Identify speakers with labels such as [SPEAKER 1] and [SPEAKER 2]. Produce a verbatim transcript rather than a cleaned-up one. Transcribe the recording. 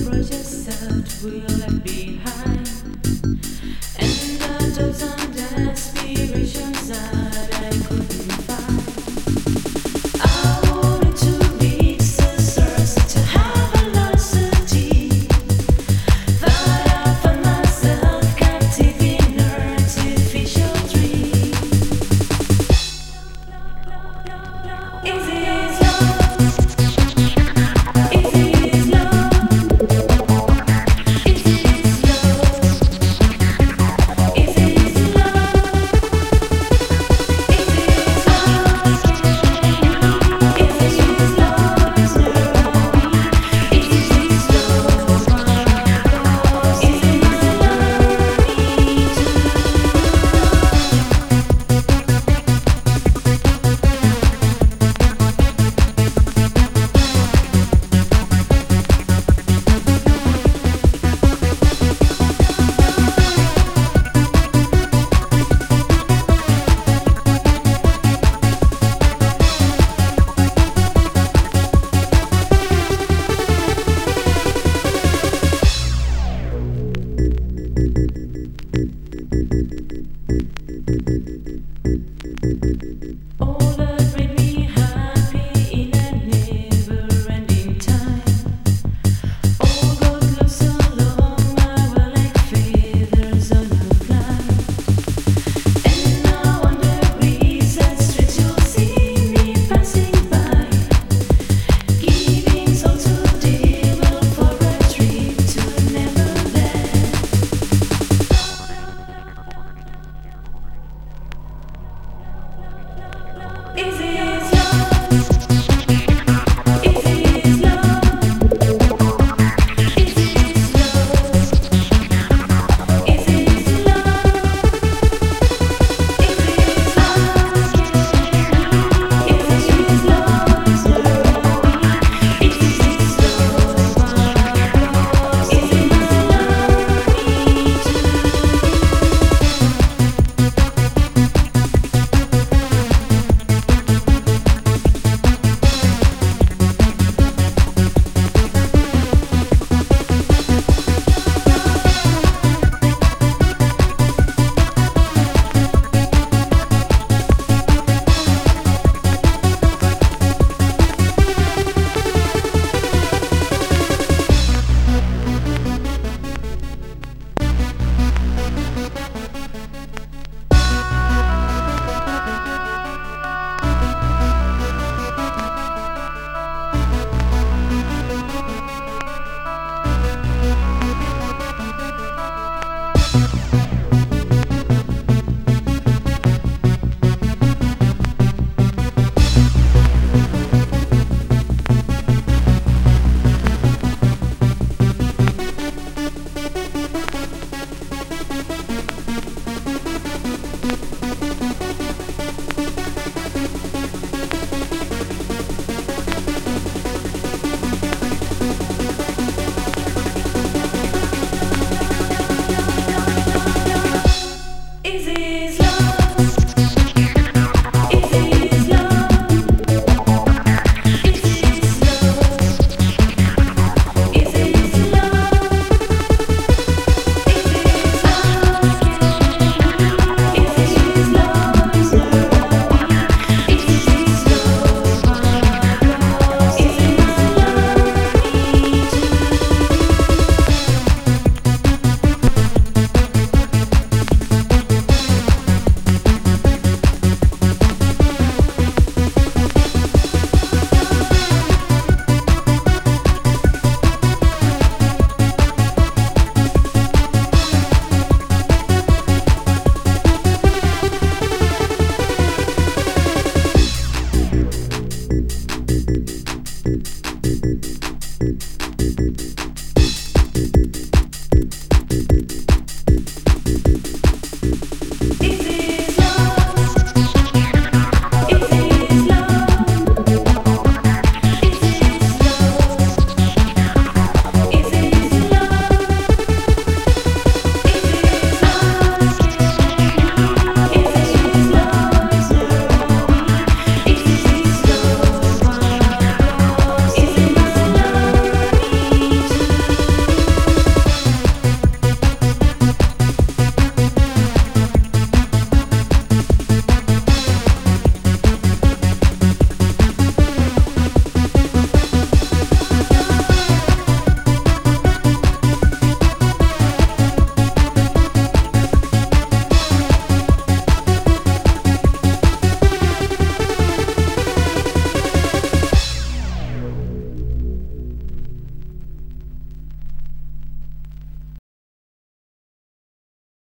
[SPEAKER 1] yourself will left behind, and the doubts and aspirations that I couldn't find. I wanted to reach the stars, to have velocity, but I found myself captive in an artificial dream. Is it love? Is it love? Is it love? Is it love? Is it love? Is it love? Is it love? Is it all that made me happy in a never-ending time, all got lost along my way like feathers on a cloud. And now on the breeze that street you'll see me passing by, giving soul to devil for a trip to Neverland. Is it love? Is it love? Is it love? Is it love? Is it love? Is it love? Is it love? Is it
[SPEAKER 2] Thank you.